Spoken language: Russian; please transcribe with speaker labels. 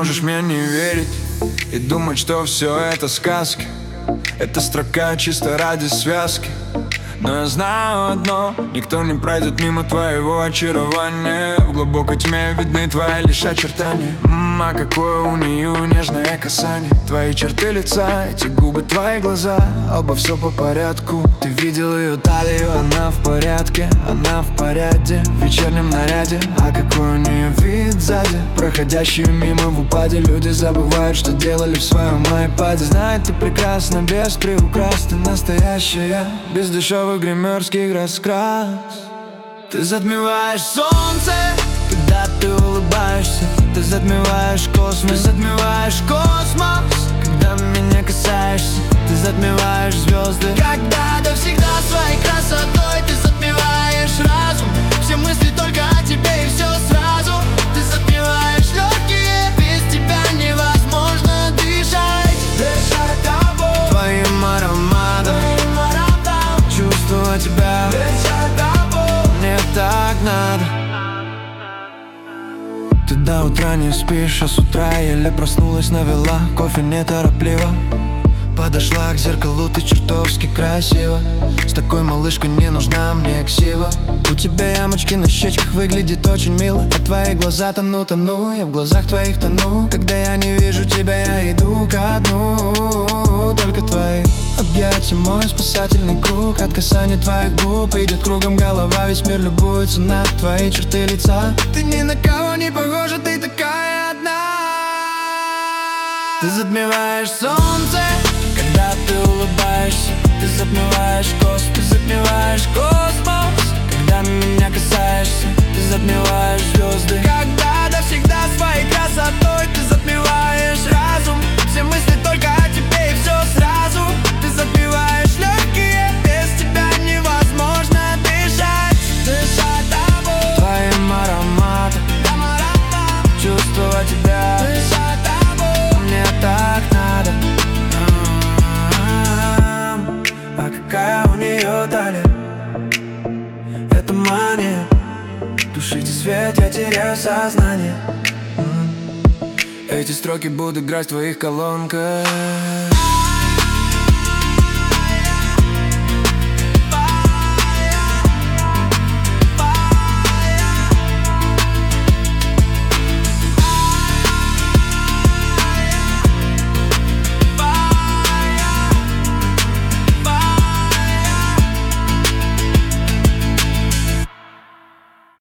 Speaker 1: можешь мне не верить и думать, что все это сказки. Эта строка чисто ради связки. Но я знаю одно: никто не пройдет мимо твоего очарования. В глубокой тьме видны твои лишь очертания. А какое у нее нежное касание. Твои черты лица, эти губы, твои глаза, оба все по порядку. Ты видел ее талию, она в порядке, она в порядке, в вечернем наряде. А какой у нее вид сзади. Проходящие мимо в упаде люди забывают, что делали в своем айпаде. Знает, ты прекрасна, без приукрас, ты настоящая, без дешевых гримерских раскрас. Ты затмеваешь солнце, когда ты улыбаешься. Ты затмеваешь космос, ты затмеваешь космос, когда меня касаешься. Ты затмеваешь звезды, когда ты всегда своей красотой. Ты затмеваешь разум, все мысли только о тебе и все сразу. Ты затмеваешь легкие, без тебя невозможно дышать. Дышать тобой, твоим ароматом, чувствовать тебя, дышать тобой. Мне так надо. Ты до утра не спишь, а с утра еле проснулась, навела кофе неторопливо. Подошла к зеркалу, ты чертовски красива. С такой малышкой не нужна мне ксива. У тебя ямочки на щечках, выглядит очень мило. А твои глаза тону, я в глазах твоих тону. Когда я не вижу тебя, я иду ко дну. Только твои объятия, мой спасательный круг. От касания твоих губ идет кругом голова. Весь мир любуется на твои черты лица. Ты ни на кого не похожа, ты такая одна. Ты затмеваешь солнце, когда ты улыбаешься. Ты затмеваешь космос, ты затмеваешь космос, когда меня касаешься. Ты затмеваешь звезды, когда ты всегда своей красотой. Ты затмеваешь разум, все мысли только о тебе и все сразу. Ты затмеваешь легкие, без тебя невозможно дышать. Дышать тобой, твоим ароматом, чувствовать тебя, дышать тобой. Мне так надо. А какая у нее талия, это мания. Тушите свет, я теряю сознание. Эти строки будут играть в твоих колонках.